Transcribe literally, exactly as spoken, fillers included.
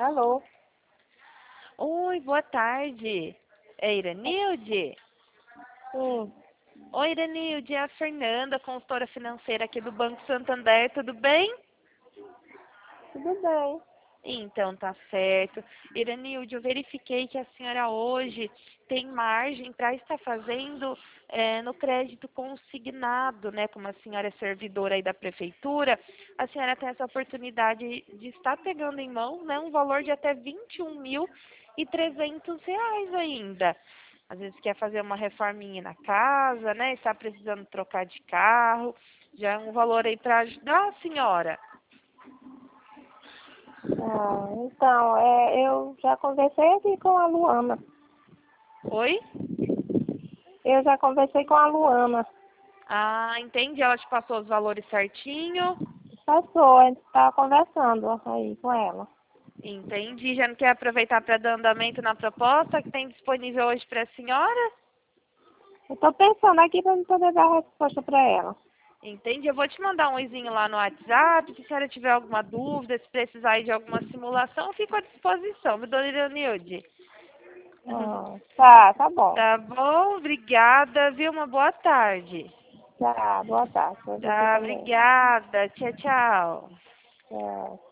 Alô? Oi, boa tarde. É Iranilde? Sim, Oi, Iranilde, é a Fernanda, consultora financeira aqui do Banco Santander, tudo bem? tudo bem. Então, tá certo. Iranilde, eu verifiquei que a senhora hoje tem margem para estar fazendo eh, no crédito consignado, né? Como a senhora é servidora aí da prefeitura, a senhora tem essa oportunidade de estar pegando em mão, né, um valor de até vinte e um mil e trezentos reais ainda. Às vezes quer fazer uma reforminha na casa, né? Está precisando trocar de carro, já é um valor aí para ajudar a senhora. Ah, então, é, eu já conversei aqui com a Luana. Oi? Eu já conversei com a Luana. Ah, entendi. Ela te passou os valores certinho. Passou, a gente estava conversando aí com ela. Entendi. Já não quer aproveitar para dar andamento na proposta que tem disponível hoje para a senhora? Eu estou pensando aqui para poder dar a resposta para ela. Entendi. Eu vou te mandar um oizinho lá no WhatsApp. Se a senhora tiver alguma dúvida, se precisar aí de alguma simulação, eu fico à disposição, viu, dona Iranilde? Ah, tá, tá bom. Tá bom? Obrigada, viu? Uma boa tarde. Tá, boa tarde para você Tá, também. obrigada. Tchau, tchau. Tchau.